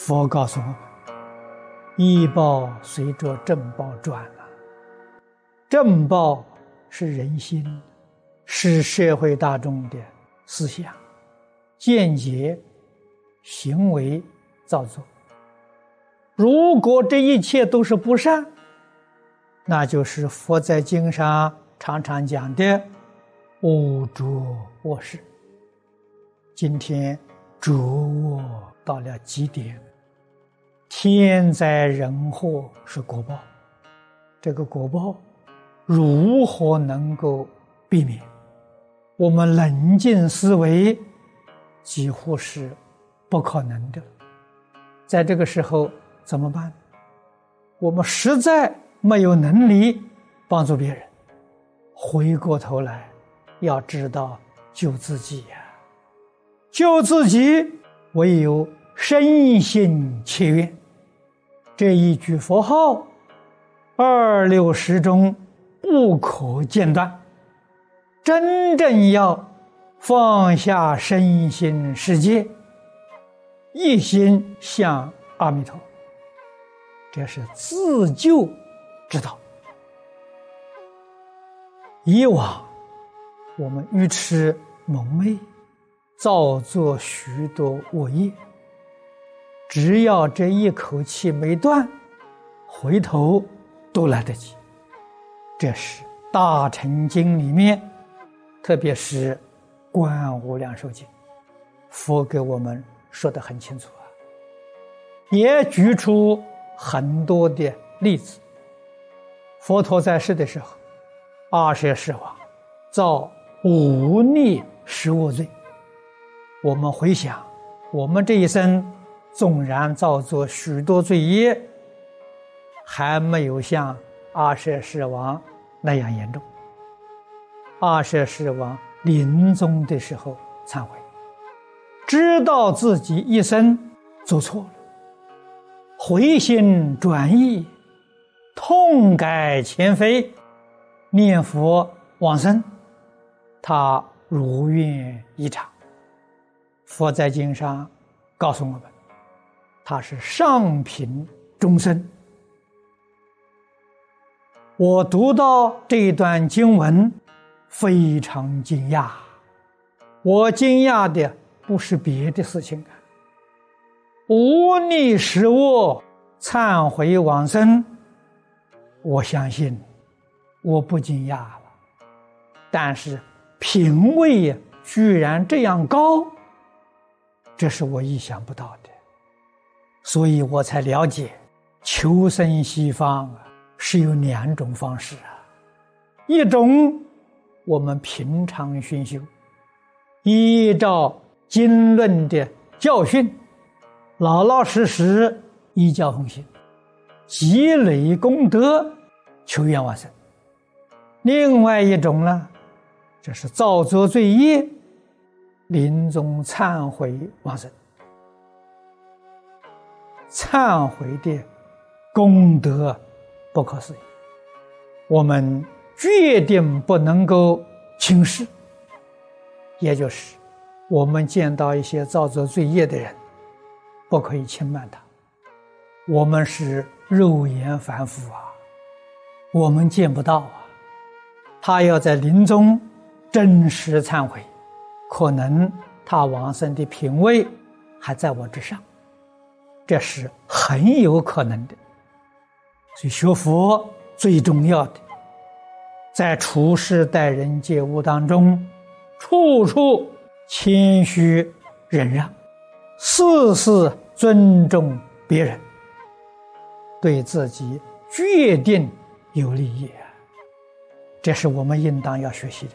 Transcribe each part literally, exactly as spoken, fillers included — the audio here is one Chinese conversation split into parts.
佛告诉我们，医报随着正报转了。正报是人心，是社会大众的思想、见解、行为造作。如果这一切都是不善，那就是佛在经上常常讲的污浊恶事。今天浊恶到了极点，天灾人祸是果报，这个果报如何能够避免？我们冷静思维几乎是不可能的。在这个时候怎么办？我们实在没有能力帮助别人，回过头来要知道救自己呀、啊！救自己唯有深信切愿，这一句佛号二六时中不可间断。真正要放下身心世界，一心向阿弥陀，这是自救之道。以往我们愚痴蒙昧，造作许多恶业，只要这一口气没断，回头都来得及。这是大乘经里面，特别是观无量寿经，佛给我们说得很清楚啊，也举出很多的例子。佛陀在世的时候，阿舍世王造五逆十恶罪。我们回想，我们这一生纵然造作许多罪业，还没有像阿舍世王那样严重。阿舍世王临终的时候忏悔，知道自己一生做错了，回心转意，痛改前非，念佛往生，他如愿以偿。佛在经上告诉我们，他是上品众生。我读到这一段经文非常惊讶，我惊讶的不是别的事情啊，无逆十恶忏悔往生，我相信我不惊讶了，但是品位居然这样高，这是我意想不到的。所以我才了解求生西方啊是有两种方式啊，一种我们平常熏修，依照经论的教训，老老实实依教奉行，积累功德，求愿往生。另外一种呢，这是造作罪业，临终忏悔往生。忏悔的功德不可思议，我们决定不能够轻视。也就是我们见到一些造作罪业的人，不可以轻慢他。我们是肉眼凡夫啊，我们见不到啊。他要在临终真实忏悔，可能他往生的品位还在我之上，这是很有可能的。所以学佛最重要的，在处事待人接物当中，处处谦虚忍让，事事尊重别人，对自己决定有利益，这是我们应当要学习的。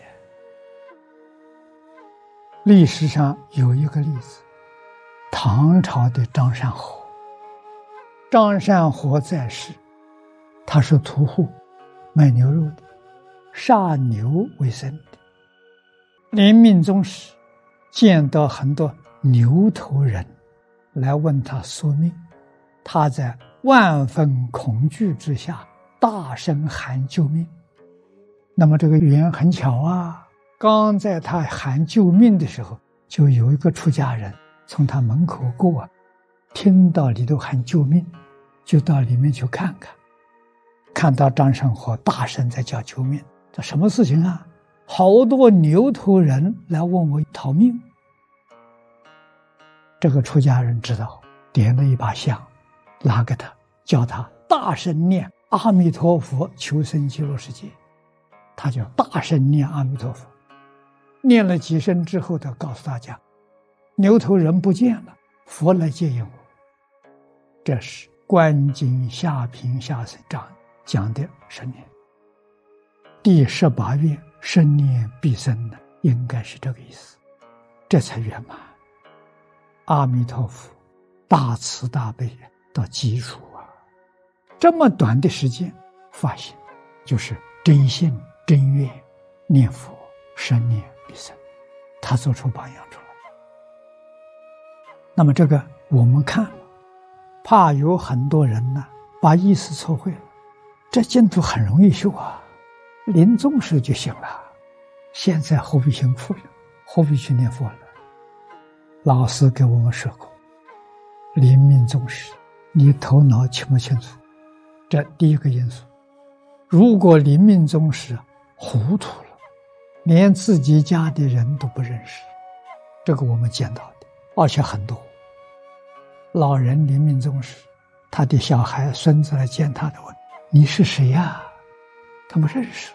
历史上有一个例子，唐朝的张善和。张善和在世，他是屠户，卖牛肉的，杀牛为生的。临命终时，见到很多牛头人来问他索命，他在万分恐惧之下大声喊救命。那么这个缘很巧啊，刚在他喊救命的时候，就有一个出家人从他门口过， 听到里头喊救命，就到里面去看看，看到张胜和大声在叫救命，这什么事情啊？好多牛头人来问我讨命。这个出家人知道，点了一把香，拿给他，叫他大声念阿弥陀佛，求生极乐世界。他就大声念阿弥陀佛，念了几声之后，他告诉大家，牛头人不见了，佛来接引我。这是观经下品下生章讲的十年。第十八愿生念必生的，应该是这个意思，这才圆满。阿弥陀佛大慈大悲到基础啊！这么短的时间发现，就是真心真愿念佛，生念必生，他做出榜样出来。那么这个我们看了，怕有很多人呢把意思错会了。这净土很容易修啊，临终时就行了，现在何必辛苦了，何必去念佛了？老师给我们说过，临命终时你头脑清不清楚，这第一个因素。如果临命终时糊涂了，连自己家的人都不认识，这个我们见到的，而且很多。老人临命终时，他的小孩孙子来见他的，问你是谁呀？他不认识了。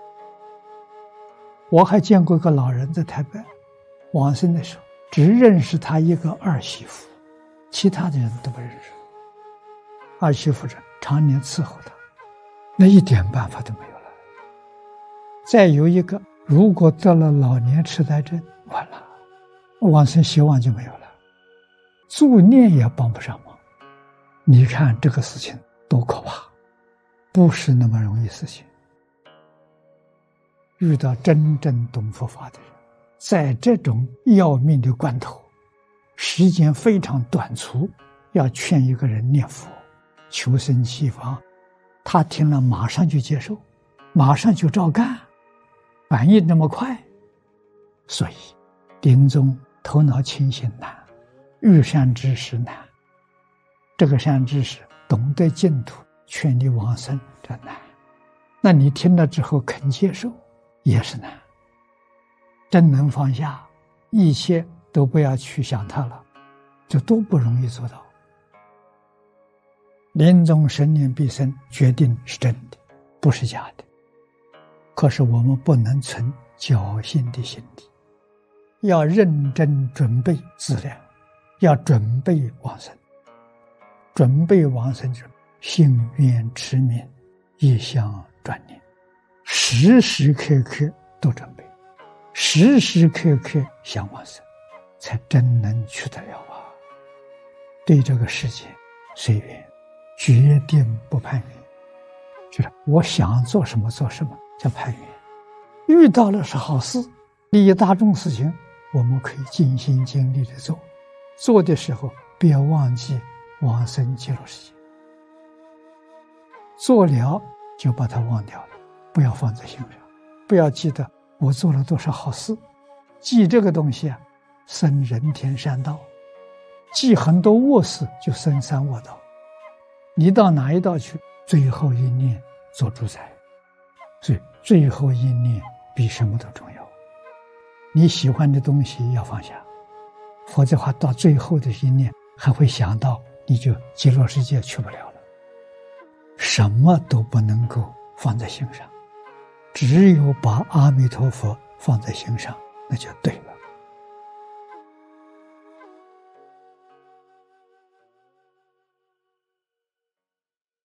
我还见过一个老人在台北往生的时候，只认识他一个二媳妇，其他的人都不认识。二媳妇常年伺候他，那一点办法都没有了。再有一个，如果得了老年痴呆症，完了，往生希望就没有了，助念也帮不上忙。你看这个事情多可怕，不是那么容易事情。遇到真正懂佛法的人，在这种要命的关头，时间非常短促，要劝一个人念佛求生西方，他听了马上就接受，马上就照干，反应那么快。所以临终头脑清醒难，遇善知识难。这个善知识懂得净土，劝你往生，这难。那你听了之后肯接受，也是难。真能放下，一切都不要去想它了，这都不容易做到。临终生念必生，决定是真的，不是假的。可是我们不能存侥幸的心理，要认真准备资粮，要准备往生。准备往生者，心愿持名，一向专念，时时刻刻都准备，时时刻刻想往生，才真能去得了啊！对这个世界随缘，决定不攀缘，就是我想做什么做什么，叫攀缘。遇到了是好事，利益大众事情，我们可以尽心尽力的做。做的时候不要忘记往生极乐世界，做了就把它忘掉了，不要放在心上，不要记得我做了多少好事。记这个东西啊，生人天三道；记很多恶事，就生三恶道。你到哪一道去，最后一念做主宰。所以最后一念比什么都重要。你喜欢的东西要放下，否则的话到最后的一念还会想到，你就极乐世界去不了了。什么都不能够放在心上，只有把阿弥陀佛放在心上，那就对了。